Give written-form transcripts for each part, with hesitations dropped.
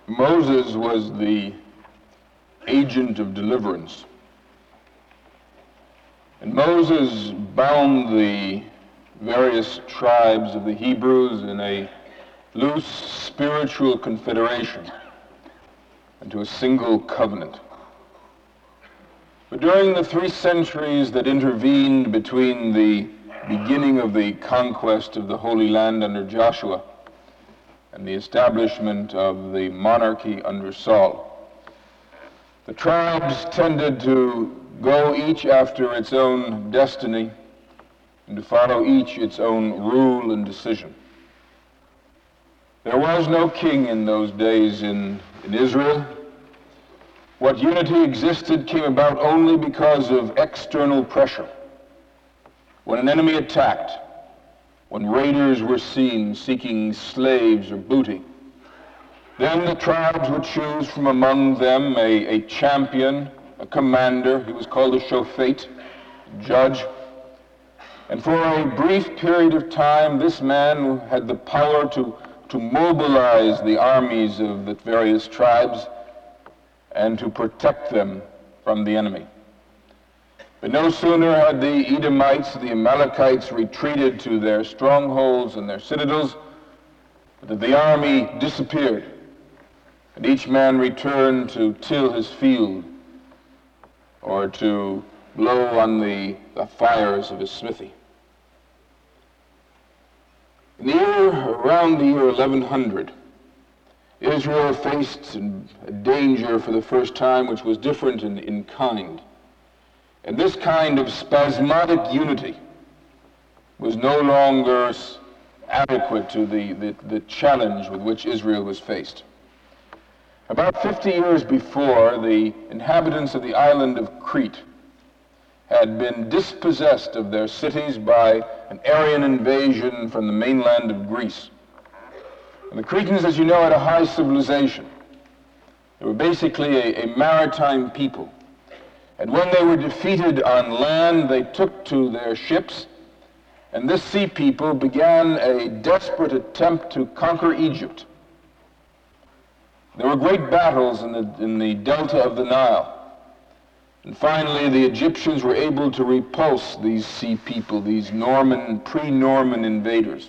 Moses was the agent of deliverance. And Moses bound the various tribes of the Hebrews in a loose spiritual confederation into a single covenant. But during the 3 centuries that intervened between the beginning of the conquest of the Holy Land under Joshua and the establishment of the monarchy under Saul, the tribes tended to go each after its own destiny and to follow each its own rule and decision. There was no king in those days in Israel. What unity existed came about only because of external pressure. When an enemy attacked, when raiders were seen seeking slaves or booty, then the tribes would choose from among them a champion, a commander. He was called a shofet, judge. And for a brief period of time, this man had the power to mobilize the armies of the various tribes and to protect them from the enemy. But no sooner had the Edomites, the Amalekites, retreated to their strongholds and their citadels, but that the army disappeared, and each man returned to till his field or to blow on the fires of his smithy. Around the year 1100, Israel faced a danger for the first time which was different in kind. And this kind of spasmodic unity was no longer adequate to the challenge with which Israel was faced. About 50 years before, the inhabitants of the island of Crete had been dispossessed of their cities by an Aryan invasion from the mainland of Greece. And the Cretans, as you know, had a high civilization. They were basically a maritime people. And when they were defeated on land, they took to their ships, and this sea people began a desperate attempt to conquer Egypt. There were great battles in the delta of the Nile. And finally, the Egyptians were able to repulse these sea people, these pre-Norman invaders.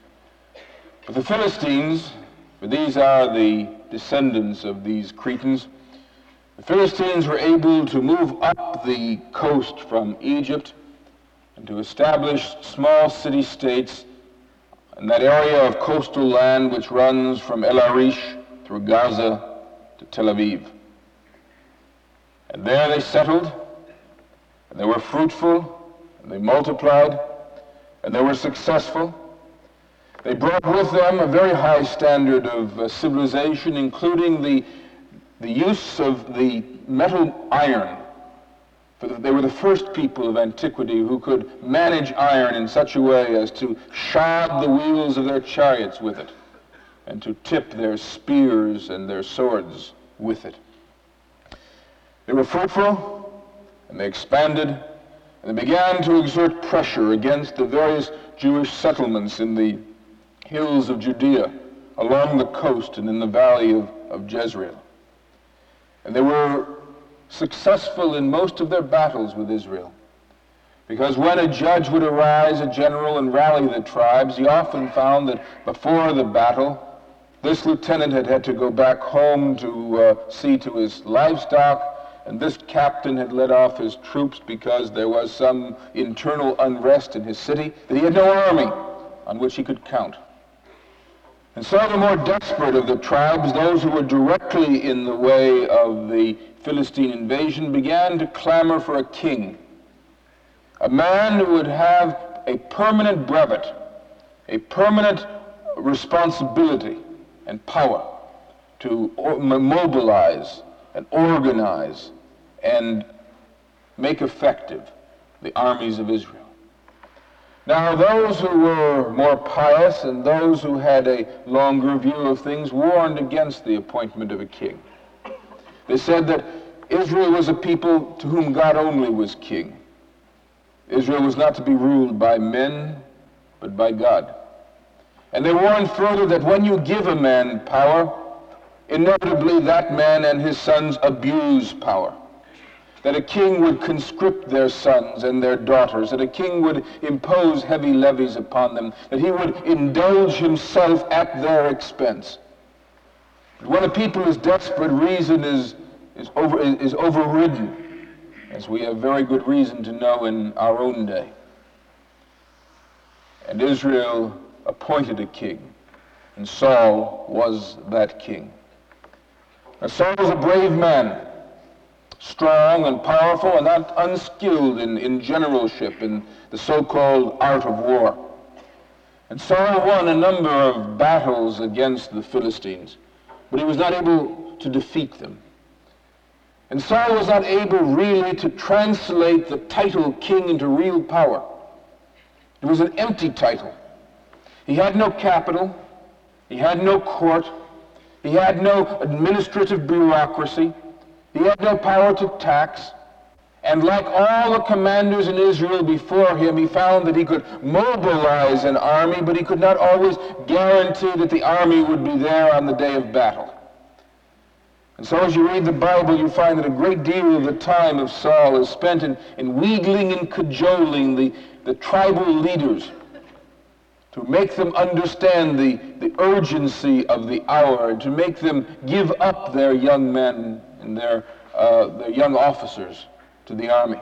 But the Philistines, for these are the descendants of these Cretans, the Philistines were able to move up the coast from Egypt and to establish small city-states in that area of coastal land which runs from El Arish through Gaza to Tel Aviv. And there they settled, and they were fruitful, and they multiplied, and they were successful. They brought with them a very high standard of civilization, including the use of the metal iron. They were the first people of antiquity who could manage iron in such a way as to shod the wheels of their chariots with it and to tip their spears and their swords with it. They were fruitful, and they expanded, and they began to exert pressure against the various Jewish settlements in the hills of Judea, along the coast and in the valley of Jezreel. And they were successful in most of their battles with Israel, because when a judge would arise, a general, and rally the tribes, he often found that before the battle, this lieutenant had to go back home to see to his livestock, and this captain had led off his troops because there was some internal unrest in his city, that he had no army on which he could count. And so the more desperate of the tribes, those who were directly in the way of the Philistine invasion, began to clamor for a king, a man who would have a permanent brevet, a permanent responsibility and power to mobilize and organize and make effective the armies of Israel. Now, those who were more pious and those who had a longer view of things warned against the appointment of a king. They said that Israel was a people to whom God only was king. Israel was not to be ruled by men, but by God. And they warned further that when you give a man power, inevitably that man and his sons abuse power. That a king would conscript their sons and their daughters, that a king would impose heavy levies upon them, that he would indulge himself at their expense. But when a people is desperate, reason is overridden, as we have very good reason to know in our own day. And Israel appointed a king, and Saul was that king. Now, Saul was a brave man, strong and powerful and not unskilled in generalship, in the so-called art of war. And Saul won a number of battles against the Philistines, but he was not able to defeat them. And Saul was not able really to translate the title king into real power. It was an empty title. He had no capital. He had no court. He had no administrative bureaucracy. He had no power to tax. And like all the commanders in Israel before him, he found that he could mobilize an army, but he could not always guarantee that the army would be there on the day of battle. And so as you read the Bible, you find that a great deal of the time of Saul is spent in wheedling and cajoling the tribal leaders to make them understand the urgency of the hour, and to make them give up their young men and their young officers to the army.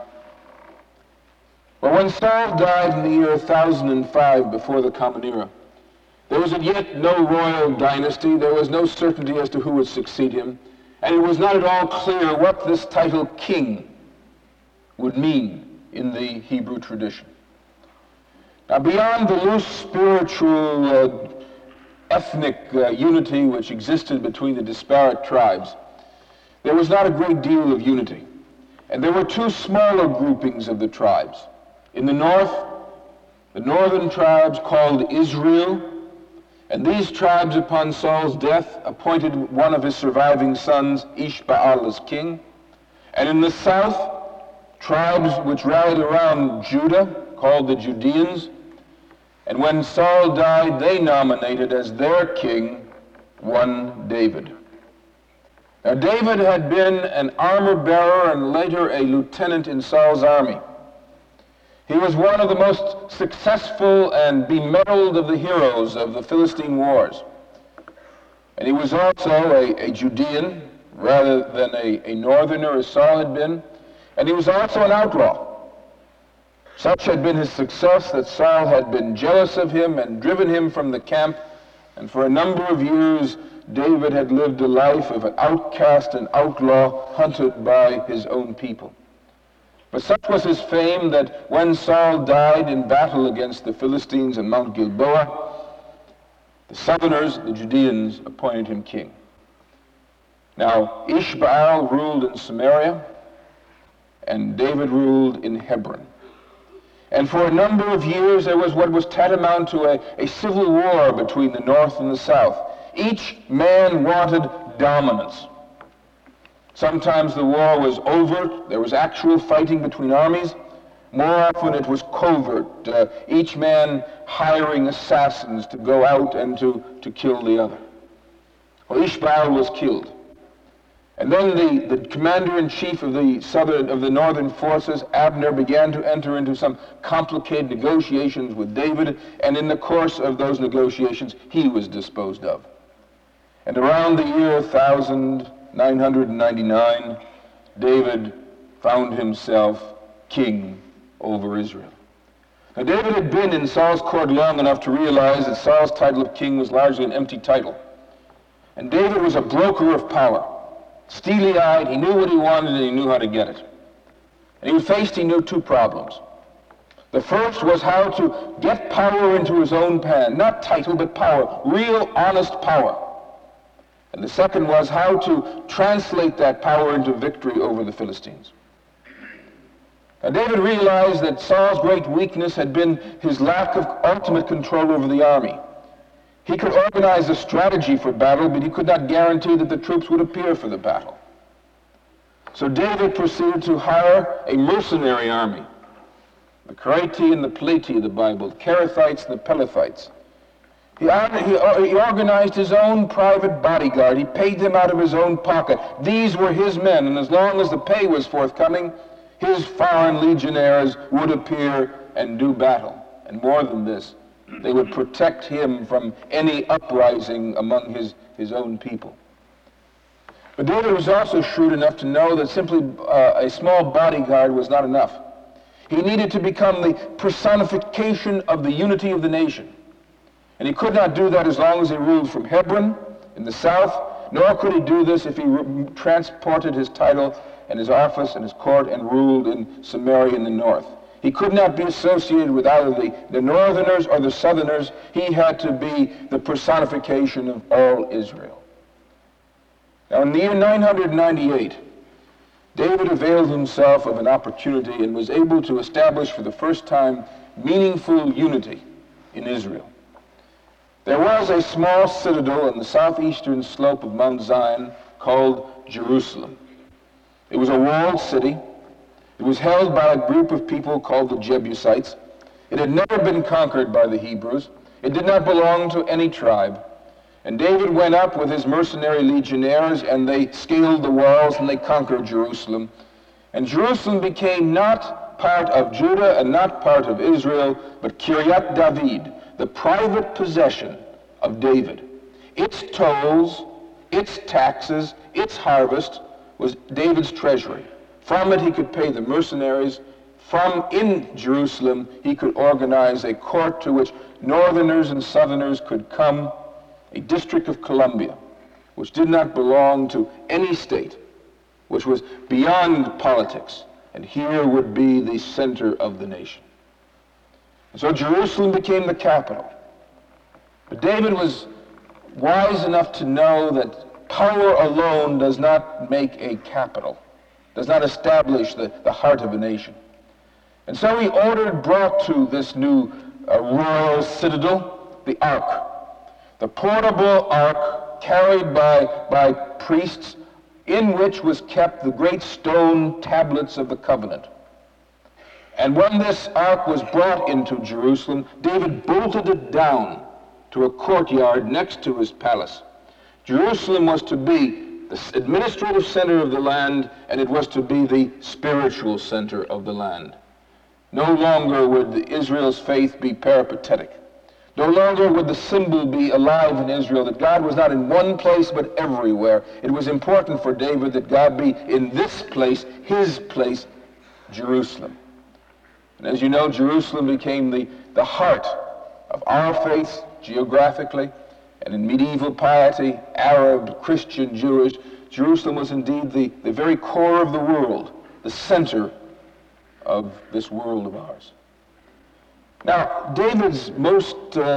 Well, when Saul died in the year 1005 before the Common Era, there was as yet no royal dynasty. There was no certainty as to who would succeed him, and it was not at all clear what this title king would mean in the Hebrew tradition. Now, beyond the loose spiritual, ethnic unity which existed between the disparate tribes, there was not a great deal of unity. And there were two smaller groupings of the tribes. In the north, the northern tribes called Israel, and these tribes upon Saul's death appointed one of his surviving sons, Ishbaal, as king. And in the south, tribes which rallied around Judah, called the Judeans. And when Saul died, they nominated as their king one David. Now, David had been an armor-bearer and later a lieutenant in Saul's army. He was one of the most successful and bemedaled of the heroes of the Philistine wars. And he was also a Judean rather than a northerner as Saul had been. And he was also an outlaw. Such had been his success that Saul had been jealous of him and driven him from the camp. And for a number of years, David had lived a life of an outcast and outlaw, hunted by his own people. But such was his fame that when Saul died in battle against the Philistines in Mount Gilboa, the southerners, the Judeans, appointed him king. Now, Ishbaal ruled in Samaria, and David ruled in Hebron. And for a number of years, there was what was tantamount to a civil war between the north and the south. Each man wanted dominance. Sometimes the war was overt. There was actual fighting between armies. More often it was covert, each man hiring assassins to go out and to kill the other. Well, Ishbaal was killed. And then the commander-in-chief of the northern forces, Abner, began to enter into some complicated negotiations with David, and in the course of those negotiations, he was disposed of. And around the year 1999, David found himself king over Israel. Now, David had been in Saul's court long enough to realize that Saul's title of king was largely an empty title. And David was a broker of power. Steely-eyed, he knew what he wanted and he knew how to get it. And he knew two problems. The first was how to get power into his own hand. Not title, but power. Real, honest power. And the second was how to translate that power into victory over the Philistines. Now, David realized that Saul's great weakness had been his lack of ultimate control over the army. He could organize a strategy for battle, but he could not guarantee that the troops would appear for the battle. So David proceeded to hire a mercenary army. The Karaite and the Pleti of the Bible, the Kerethites and the Pelethites. He organized his own private bodyguard. He paid them out of his own pocket. These were his men, and as long as the pay was forthcoming, his foreign legionnaires would appear and do battle. And more than this, they would protect him from any uprising among his own people. But David was also shrewd enough to know that simply a small bodyguard was not enough. He needed to become the personification of the unity of the nation. And he could not do that as long as he ruled from Hebron in the south, nor could he do this if he transported his title and his office and his court and ruled in Samaria in the north. He could not be associated with either the northerners or the southerners. He had to be the personification of all Israel. Now in the year 998, David availed himself of an opportunity and was able to establish for the first time meaningful unity in Israel. There was a small citadel on the southeastern slope of Mount Zion called Jerusalem. It was a walled city. It was held by a group of people called the Jebusites. It had never been conquered by the Hebrews. It did not belong to any tribe. And David went up with his mercenary legionnaires, and they scaled the walls, and they conquered Jerusalem. And Jerusalem became not part of Judah and not part of Israel, but Kiryat David, the private possession of David. Its tolls, its taxes, its harvest was David's treasury. From it he could pay the mercenaries. From in Jerusalem he could organize a court to which northerners and southerners could come, a District of Columbia, which did not belong to any state, which was beyond politics, and here would be the center of the nation. And so Jerusalem became the capital. But David was wise enough to know that power alone does not make a capital, does not establish the heart of a nation. And so he brought to this new royal citadel the ark, the portable ark carried by priests, in which was kept the great stone tablets of the covenant. And when this ark was brought into Jerusalem, David bolted it down to a courtyard next to his palace. Jerusalem was to be the administrative center of the land, and it was to be the spiritual center of the land. No longer would Israel's faith be peripatetic. No longer would the symbol be alive in Israel, that God was not in one place but everywhere. It was important for David that God be in this place, his place, Jerusalem. And as you know, Jerusalem became the heart of our faith geographically, and in medieval piety, Arab, Christian, Jewish. Jerusalem was indeed the very core of the world, the center of this world of ours. Now, David's most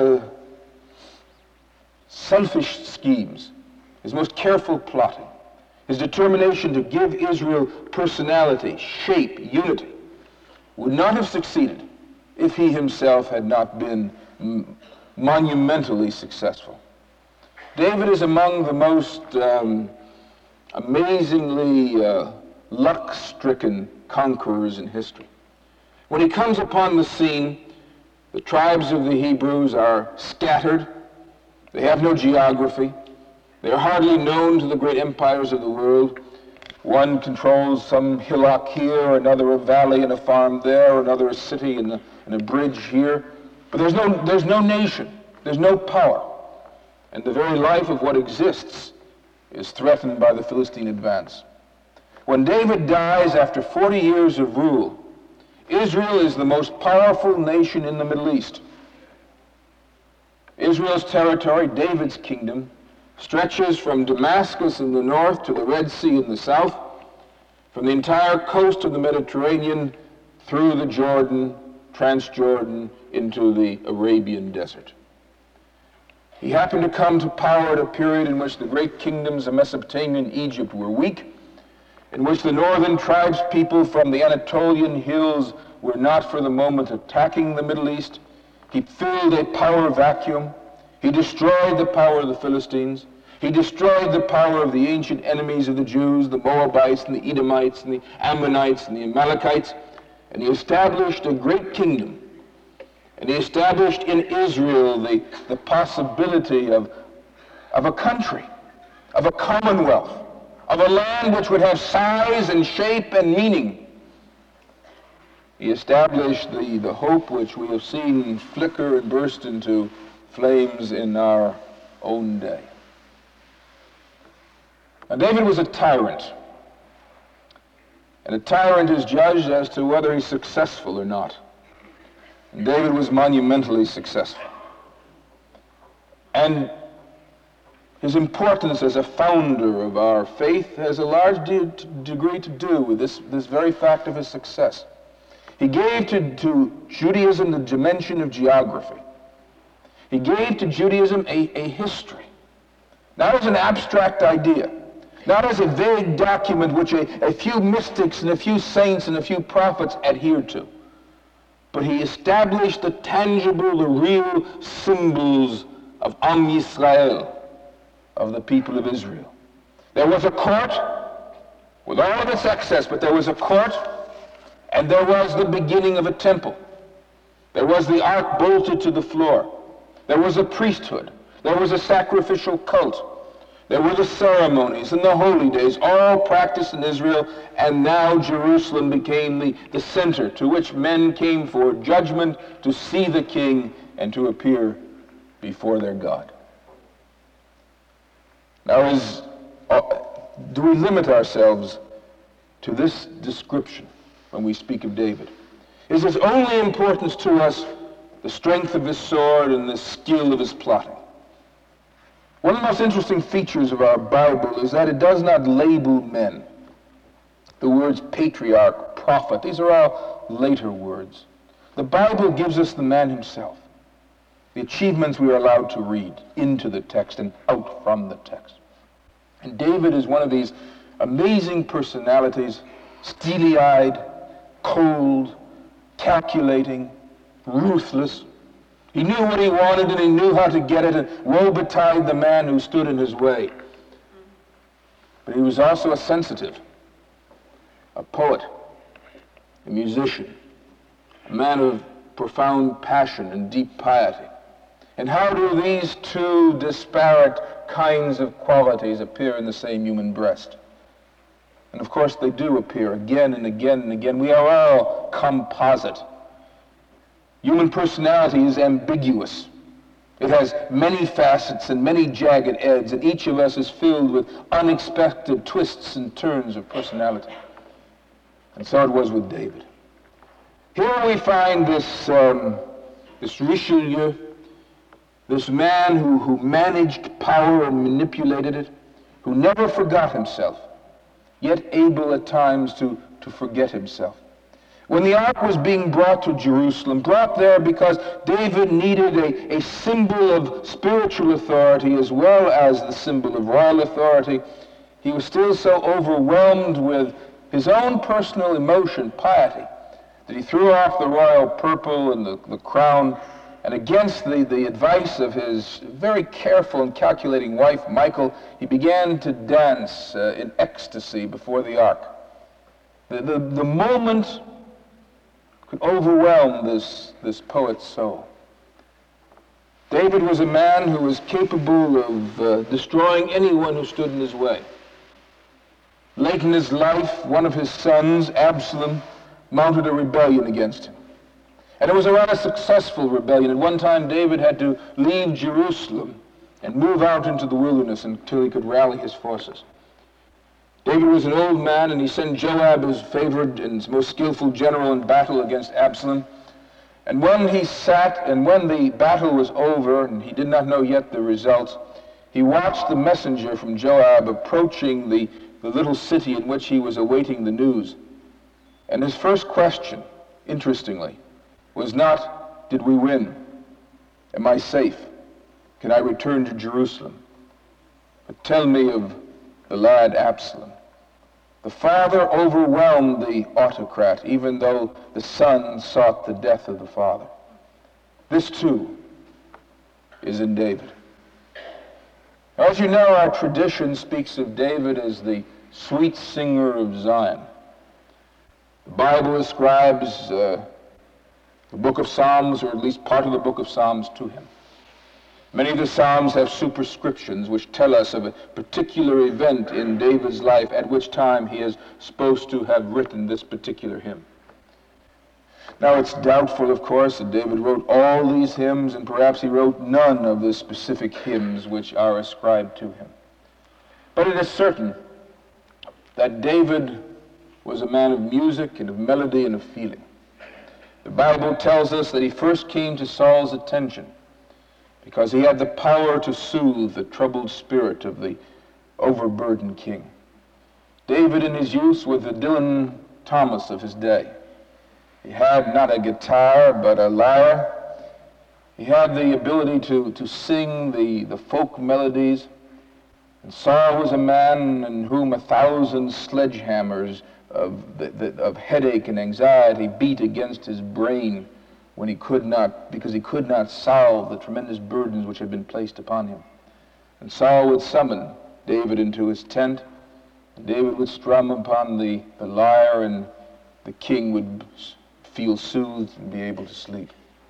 selfish schemes, his most careful plotting, his determination to give Israel personality, shape, unity, would not have succeeded if he himself had not been monumentally successful. David is among the most amazingly luck-stricken conquerors in history. When he comes upon the scene, the tribes of the Hebrews are scattered. They have no geography. They are hardly known to the great empires of the world. One controls some hillock here, another a valley and a farm there, another a city and a bridge here. But there's no nation. There's no power. And the very life of what exists is threatened by the Philistine advance. When David dies after 40 years of rule, Israel is the most powerful nation in the Middle East. Israel's territory, David's kingdom, stretches from Damascus in the north to the Red Sea in the south, from the entire coast of the Mediterranean through the Jordan, Transjordan, into the Arabian desert. He happened to come to power at a period in which the great kingdoms of Mesopotamia and Egypt were weak, in which the northern tribes people from the Anatolian hills were not for the moment attacking the Middle East. He filled a power vacuum. He destroyed the power of the Philistines. He destroyed the power of the ancient enemies of the Jews, the Moabites and the Edomites and the Ammonites and the Amalekites, and he established a great kingdom And he established in Israel the possibility of a country, of a commonwealth, of a land which would have size and shape and meaning. He established the hope which we have seen flicker and burst into flames in our own day. Now, David was a tyrant. And a tyrant is judged as to whether he's successful or not. And David was monumentally successful. And his importance as a founder of our faith has a large degree to do with this very fact of his success. He gave to Judaism the dimension of geography. He gave to Judaism a history, not as an abstract idea, not as a vague document which a few mystics and a few saints and a few prophets adhered to, but he established the tangible, the real symbols of Am Yisrael, of the people of Israel. There was a court with all of its excess, but there was a court, and there was the beginning of a temple. There was the ark bolted to the floor. There was a priesthood. There was a sacrificial cult. There were the ceremonies and the holy days, all practiced in Israel, and now Jerusalem became the center to which men came for judgment, to see the king, and to appear before their God. Now, do we limit ourselves to this description when we speak of David? Is his only importance to us the strength of his sword and the skill of his plotting? One of the most interesting features of our Bible is that it does not label men. The words patriarch, prophet, these are all later words. The Bible gives us the man himself, the achievements we are allowed to read into the text and out from the text. And David is one of these amazing personalities, steely-eyed, cold, calculating, ruthless. He knew what he wanted and he knew how to get it, and woe betide the man who stood in his way. But he was also a sensitive, a poet, a musician, a man of profound passion and deep piety. And how do these two disparate kinds of qualities appear in the same human breast? And of course they do appear again and again and again. We are all composite. Human personality is ambiguous. It has many facets and many jagged edges, and each of us is filled with unexpected twists and turns of personality. And so it was with David. Here we find this Richelieu, this man who managed power and manipulated it, who never forgot himself, yet able at times to forget himself. When the ark was being brought to Jerusalem, brought there because David needed a symbol of spiritual authority as well as the symbol of royal authority, he was still so overwhelmed with his own personal emotion, piety, that he threw off the royal purple and the crown, and against the advice of his very careful and calculating wife, Michal, he began to dance in ecstasy before the ark. The moment could overwhelm this poet's soul. David was a man who was capable of destroying anyone who stood in his way. Late in his life, one of his sons, Absalom, mounted a rebellion against him. And it was a rather successful rebellion. At one time, David had to leave Jerusalem and move out into the wilderness until he could rally his forces. David was an old man, and he sent Joab, his favorite and most skillful general in battle, against Absalom. And when he sat, and when the battle was over, and he did not know yet the result, he watched the messenger from Joab approaching the little city in which he was awaiting the news. And his first question, interestingly, was not, did we win? Am I safe? Can I return to Jerusalem? But tell me of the lad Absalom. The father overwhelmed the autocrat, even though the son sought the death of the father. This too is in David. Now, as you know, our tradition speaks of David as the sweet singer of Zion. The Bible ascribes the book of Psalms, or at least part of the book of Psalms, to him. Many of the Psalms have superscriptions which tell us of a particular event in David's life at which time he is supposed to have written this particular hymn. Now, it's doubtful, of course, that David wrote all these hymns, and perhaps he wrote none of the specific hymns which are ascribed to him. But it is certain that David was a man of music and of melody and of feeling. The Bible tells us that he first came to Saul's attention because he had the power to soothe the troubled spirit of the overburdened king. David in his youth was the Dylan Thomas of his day. He had not a guitar, but a lyre. He had the ability to sing the folk melodies. And Saul was a man in whom 1,000 sledgehammers of headache and anxiety beat against his brain because he could not solve the tremendous burdens which had been placed upon him. And Saul would summon David into his tent, and David would strum upon the lyre, and the king would feel soothed and be able to sleep.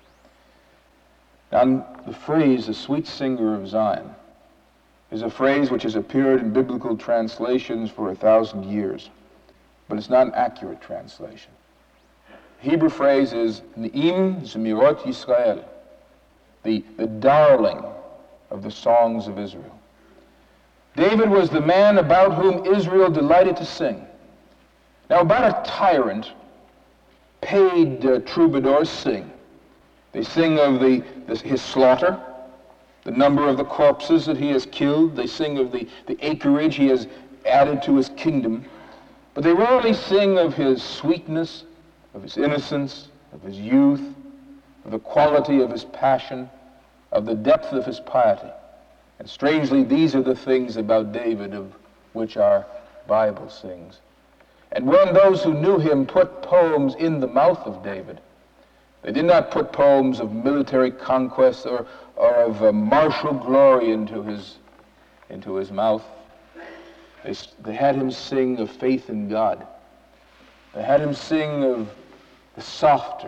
Now, the phrase, the sweet singer of Zion, is a phrase which has appeared in biblical translations for 1,000 years, but it's not an accurate translation. The Hebrew phrase is Ne'im Zemirot Yisrael, the darling of the songs of Israel. David was the man about whom Israel delighted to sing. Now, about a tyrant, paid troubadours sing. They sing of his slaughter, the number of the corpses that he has killed. They sing of the acreage he has added to his kingdom. But they rarely sing of his sweetness, of his innocence, of his youth, of the quality of his passion, of the depth of his piety. And strangely, these are the things about David of which our Bible sings. And when those who knew him put poems in the mouth of David, they did not put poems of military conquest or of martial glory into his mouth. They had him sing of faith in God. They had him sing of the softer,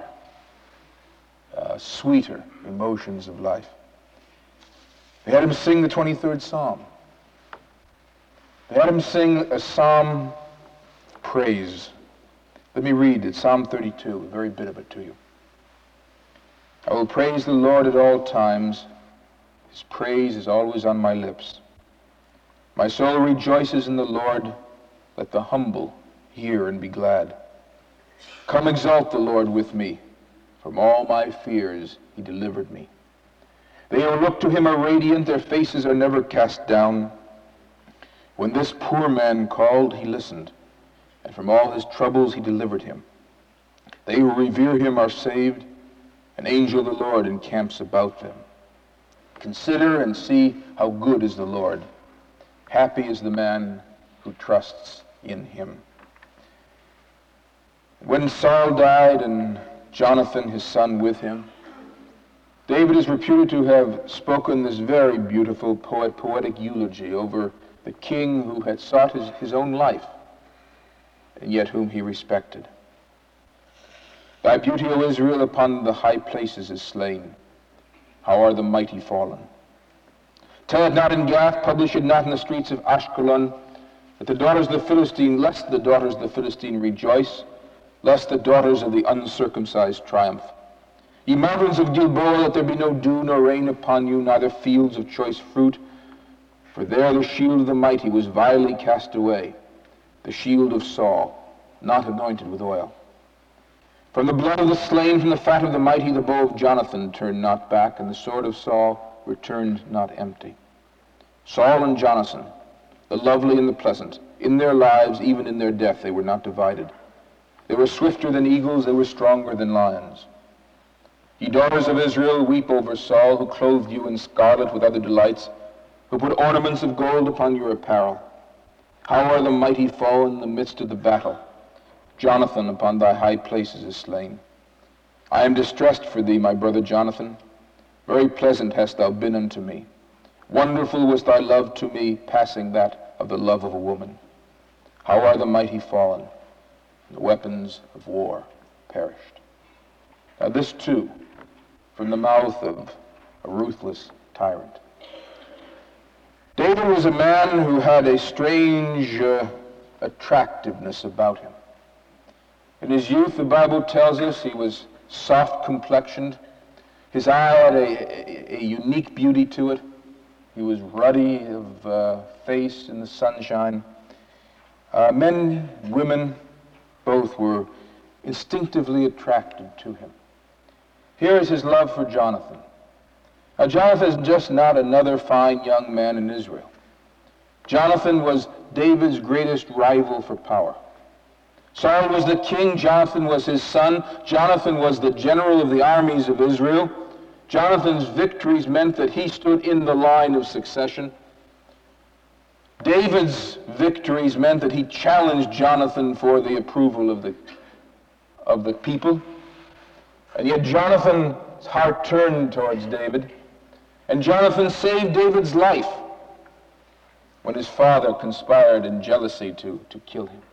sweeter emotions of life. They had him sing the 23rd Psalm. They had him sing a psalm praise. Let me read it, Psalm 32, a very bit of it to you. I will praise the Lord at all times. His praise is always on my lips. My soul rejoices in the Lord. Let the humble hear and be glad. Come exalt the Lord with me. From all my fears he delivered me. They who look to him are radiant. Their faces are never cast down. When this poor man called, he listened, and from all his troubles he delivered him. They who revere him are saved. An angel of the Lord encamps about them. Consider and see how good is the Lord. Happy is the man who trusts in him. When Saul died and Jonathan, his son, with him, David is reputed to have spoken this very beautiful poetic eulogy over the king who had sought his own life, and yet whom he respected. Thy beauty, O Israel, upon the high places is slain. How are the mighty fallen? Tell it not in Gath, publish it not in the streets of Ashkelon, that the daughters of the Philistine, lest the daughters of the Philistine rejoice, lest the daughters of the uncircumcised triumph. Ye mountains of Gilboa, let there be no dew nor rain upon you, neither fields of choice fruit. For there the shield of the mighty was vilely cast away, the shield of Saul, not anointed with oil. From the blood of the slain, from the fat of the mighty, the bow of Jonathan turned not back, and the sword of Saul returned not empty. Saul and Jonathan, the lovely and the pleasant, in their lives, even in their death, they were not divided. They were swifter than eagles, they were stronger than lions. Ye daughters of Israel, weep over Saul, who clothed you in scarlet with other delights, who put ornaments of gold upon your apparel. How are the mighty fallen in the midst of the battle? Jonathan upon thy high places is slain. I am distressed for thee, my brother Jonathan. Very pleasant hast thou been unto me. Wonderful was thy love to me, passing that of the love of a woman. How are the mighty fallen? The weapons of war perished. Now this too, from the mouth of a ruthless tyrant. David was a man who had a strange attractiveness about him. In his youth, the Bible tells us he was soft-complexioned. His eye had a unique beauty to it. He was ruddy of face in the sunshine. Men, women, both were instinctively attracted to him. Here is his love for Jonathan. Now, Jonathan is just not another fine young man in Israel. Jonathan was David's greatest rival for power. Saul was the king. Jonathan was his son. Jonathan was the general of the armies of Israel. Jonathan's victories meant that he stood in the line of succession. David's victories meant that he challenged Jonathan for the approval of the people. And yet Jonathan's heart turned towards David. And Jonathan saved David's life when his father conspired in jealousy to kill him.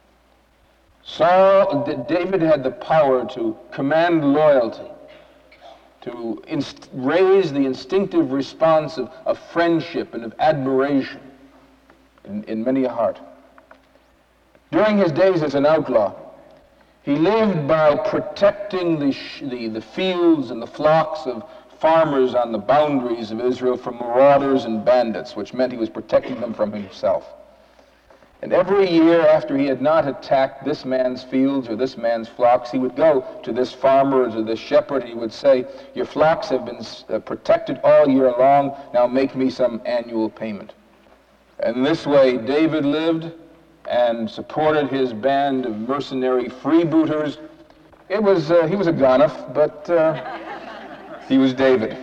David had the power to command loyalty, to raise the instinctive response of friendship and of admiration in many a heart. During his days as an outlaw, he lived by protecting the fields and the flocks of farmers on the boundaries of Israel from marauders and bandits, which meant he was protecting them from himself. And every year after he had not attacked this man's fields or this man's flocks, he would go to this farmer or to this shepherd and he would say, "Your flocks have been protected all year long, now make me some annual payment." And this way David lived and supported his band of mercenary freebooters. He was a Ganoff, but he was David.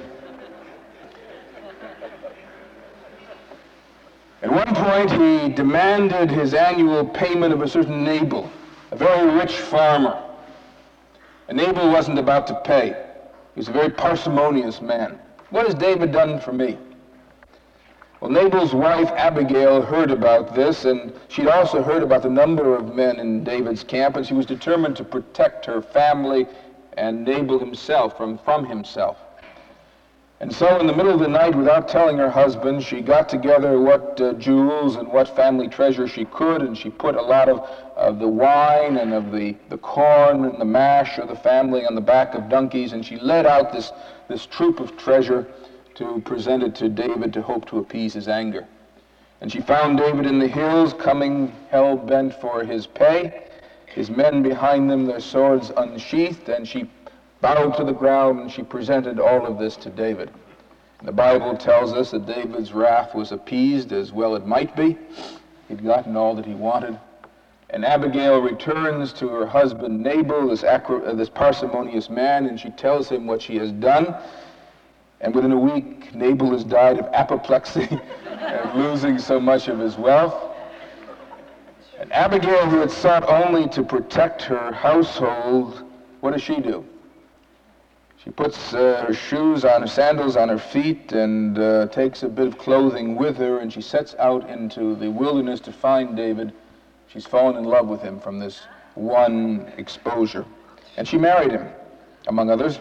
At one point, he demanded his annual payment of a certain Nabal, a very rich farmer. And Nabal wasn't about to pay. He was a very parsimonious man. "What has David done for me?" Well, Nabal's wife, Abigail, heard about this, and she'd also heard about the number of men in David's camp, and she was determined to protect her family and Nabal himself from himself. And so in the middle of the night, without telling her husband, she got together what jewels and what family treasure she could, and she put a lot of the wine and of the corn and the mash of the family on the back of donkeys, and she led out this troop of treasure to present it to David to hope to appease his anger. And she found David in the hills, coming hell-bent for his pay, his men behind them, their swords unsheathed, and she bowed to the ground, and she presented all of this to David. The Bible tells us that David's wrath was appeased, as well it might be. He'd gotten all that he wanted. And Abigail returns to her husband Nabal, this parsimonious man, and she tells him what she has done. And within a week, Nabal has died of apoplexy and losing so much of his wealth. And Abigail, who had sought only to protect her household, what does she do? She puts her shoes on, her sandals on her feet, and takes a bit of clothing with her, and she sets out into the wilderness to find David. She's fallen in love with him from this one exposure. And she married him, among others.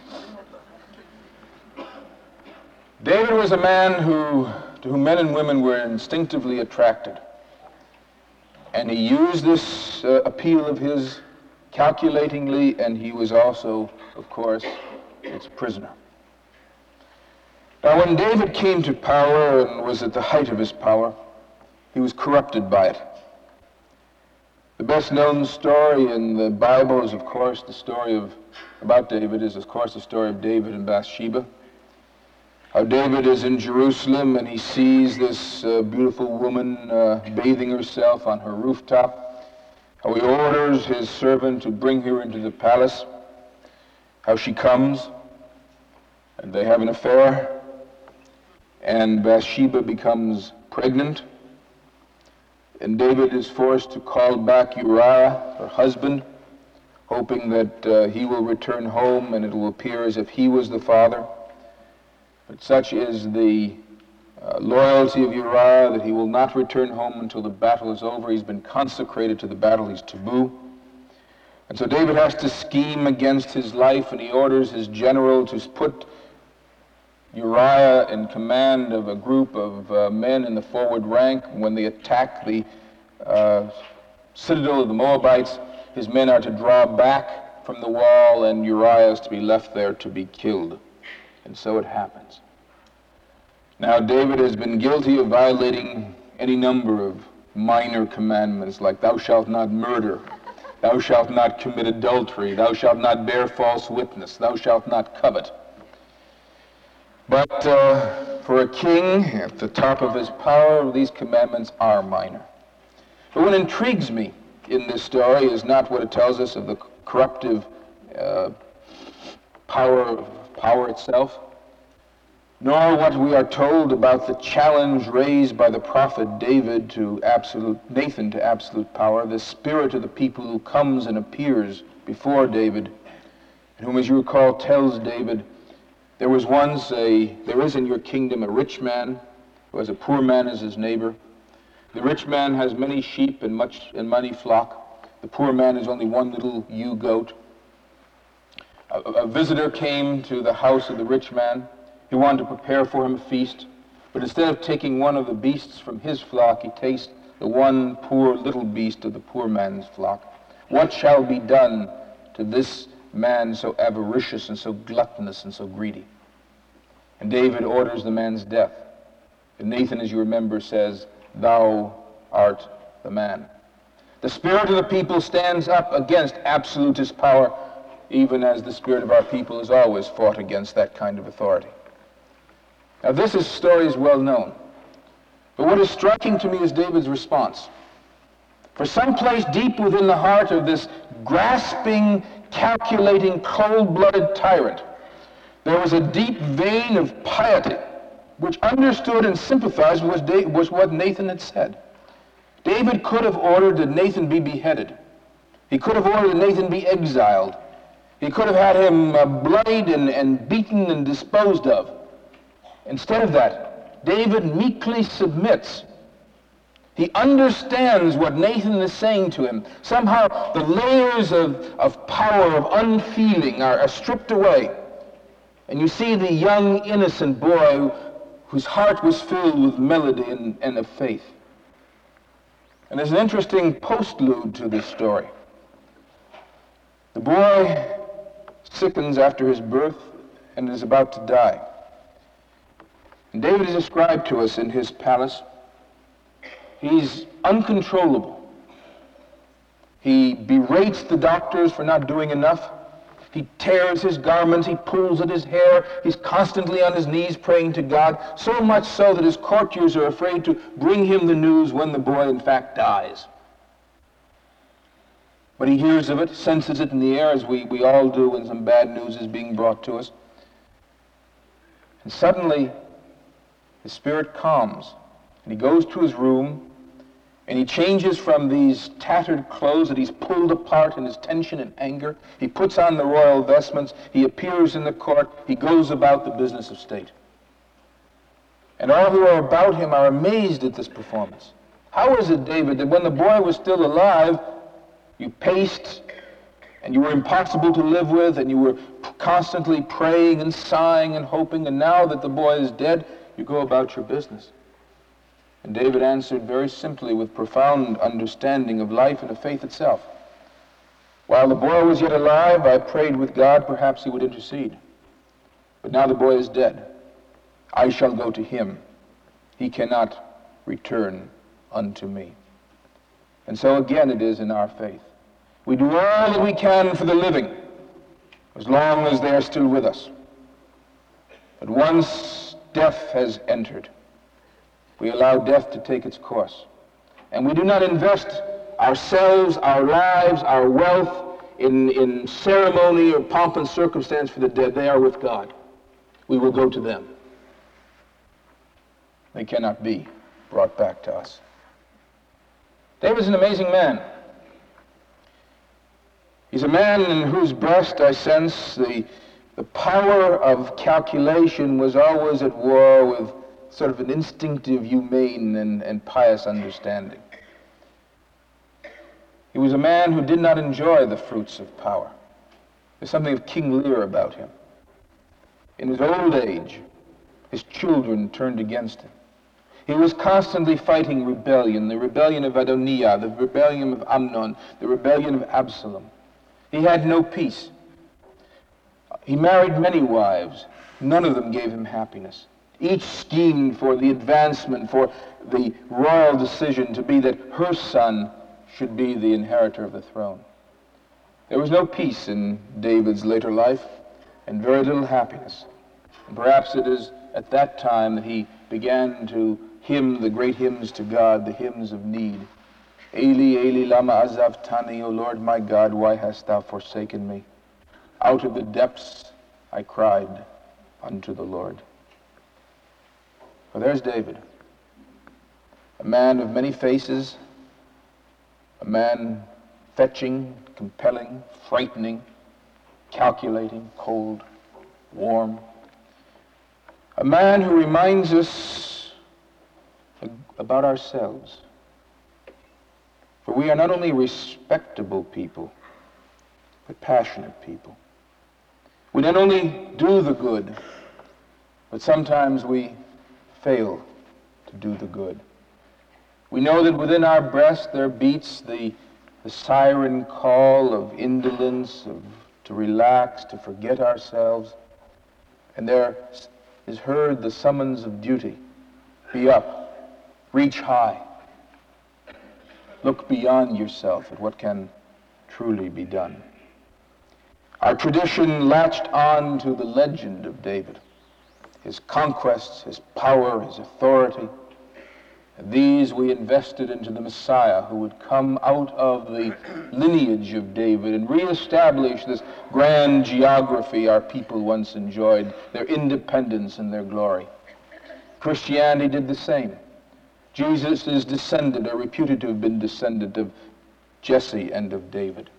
David was a man to whom men and women were instinctively attracted. And he used this appeal of his calculatingly, and he was also, of course, its prisoner. Now, when David came to power and was at the height of his power, he was corrupted by it. The best-known story in the Bible is, of course, the story about David is, of course, the story of David and Bathsheba. How David is in Jerusalem and he sees this beautiful woman bathing herself on her rooftop. How he orders his servant to bring her into the palace. How she comes and they have an affair, and Bathsheba becomes pregnant, and David is forced to call back Uriah, her husband, hoping that he will return home and it will appear as if he was the father. But such is the loyalty of Uriah that he will not return home until the battle is over. He's been consecrated to the battle. He's taboo. And so David has to scheme against his life, and he orders his general to put Uriah in command of a group of men in the forward rank. When they attack the citadel of the Moabites, his men are to draw back from the wall, and Uriah is to be left there to be killed. And so it happens. Now, David has been guilty of violating any number of minor commandments, like thou shalt not murder, thou shalt not commit adultery, thou shalt not bear false witness, thou shalt not covet. But for a king at the top of his power, these commandments are minor. But what intrigues me in this story is not what it tells us of the corruptive power itself, nor what we are told about the challenge raised by the prophet Nathan to absolute power, the spirit of the people who comes and appears before David, and whom, as you recall, tells David, there is in your kingdom a rich man who has a poor man as his neighbor. The rich man has many sheep and many flock. The poor man has only one little ewe goat. A visitor came to the house of the rich man. He wanted to prepare for him a feast, but instead of taking one of the beasts from his flock, he takes the one poor little beast of the poor man's flock. What shall be done to this man so avaricious and so gluttonous and so greedy? And David orders the man's death. And Nathan, as you remember, says, thou art the man. The spirit of the people stands up against absolutist power, even as the spirit of our people has always fought against that kind of authority. Now, this story is well known. But what is striking to me is David's response. For someplace deep within the heart of this grasping, calculating, cold-blooded tyrant, there was a deep vein of piety which understood and sympathized with what Nathan had said. David could have ordered that Nathan be beheaded. He could have ordered that Nathan be exiled. He could have had him bloodied and beaten and disposed of. Instead of that, David meekly submits. He understands what Nathan is saying to him. Somehow the layers of power, of unfeeling are stripped away. And you see the young, innocent boy whose heart was filled with melody and of faith. And there's an interesting postlude to this story. The boy sickens after his birth and is about to die. And David is described to us in his palace. He's uncontrollable. He berates the doctors for not doing enough. He tears his garments, he pulls at his hair, he's constantly on his knees praying to God, so much so that his courtiers are afraid to bring him the news when the boy in fact dies. But he hears of it, senses it in the air, as we all do when some bad news is being brought to us. And suddenly, his spirit calms, and he goes to his room, and he changes from these tattered clothes that he's pulled apart in his tension and anger. He puts on the royal vestments. He appears in the court. He goes about the business of state. And all who are about him are amazed at this performance. How is it, David, that when the boy was still alive, you paced, and you were impossible to live with, and you were constantly praying and sighing and hoping, and now that the boy is dead, you go about your business? And David answered very simply with profound understanding of life and of faith itself. While the boy was yet alive, I prayed with God, perhaps he would intercede. But now the boy is dead. I shall go to him. He cannot return unto me. And so again it is in our faith. We do all that we can for the living, as long as they are still with us. But once death has entered, we allow death to take its course. And we do not invest ourselves, our lives, our wealth in ceremony or pomp and circumstance for the dead. They are with God. We will go to them. They cannot be brought back to us. David's an amazing man. He's a man in whose breast I sense the power of calculation was always at war with sort of an instinctive, humane, and pious understanding. He was a man who did not enjoy the fruits of power. There's something of King Lear about him. In his old age, his children turned against him. He was constantly fighting rebellion, the rebellion of Adoniah, the rebellion of Amnon, the rebellion of Absalom. He had no peace. He married many wives. None of them gave him happiness. Each schemed for the advancement, for the royal decision to be that her son should be the inheritor of the throne. There was no peace in David's later life and very little happiness. And perhaps it is at that time that he began to hymn the great hymns to God, the hymns of need. Eli, Eli, lama azavtani, O Lord my God, why hast thou forsaken me? Out of the depths I cried unto the Lord. Well, there's David, a man of many faces, a man fetching, compelling, frightening, calculating, cold, warm. A man who reminds us about ourselves. For we are not only respectable people, but passionate people. We not only do the good, but sometimes we fail to do the good. We know that within our breast there beats the siren call of indolence, to relax, to forget ourselves, and there is heard the summons of duty. Be up, reach high, look beyond yourself at what can truly be done. Our tradition latched on to the legend of David, his conquests, his power, his authority. And these we invested into the Messiah who would come out of the lineage of David and reestablish this grand geography our people once enjoyed, their independence and their glory. Christianity did the same. Jesus is descendant, or reputed to have been descendant, of Jesse and of David.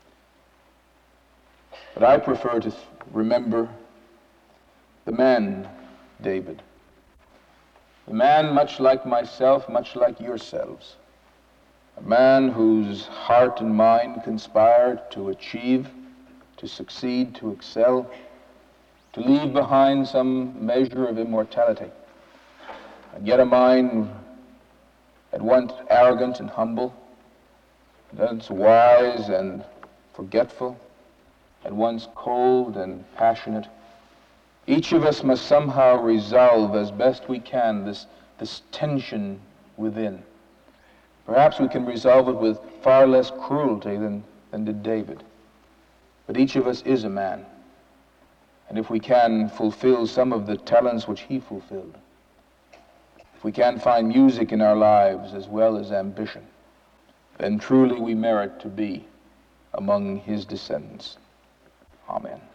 But I prefer to remember the man David. A man much like myself, much like yourselves. A man whose heart and mind conspired to achieve, to succeed, to excel, to leave behind some measure of immortality. And yet a mind at once arrogant and humble, at once wise and forgetful, at once cold and passionate. Each of us must somehow resolve as best we can this tension within. Perhaps we can resolve it with far less cruelty than did David. But each of us is a man. And if we can fulfill some of the talents which he fulfilled, if we can find music in our lives as well as ambition, then truly we merit to be among his descendants. Amen.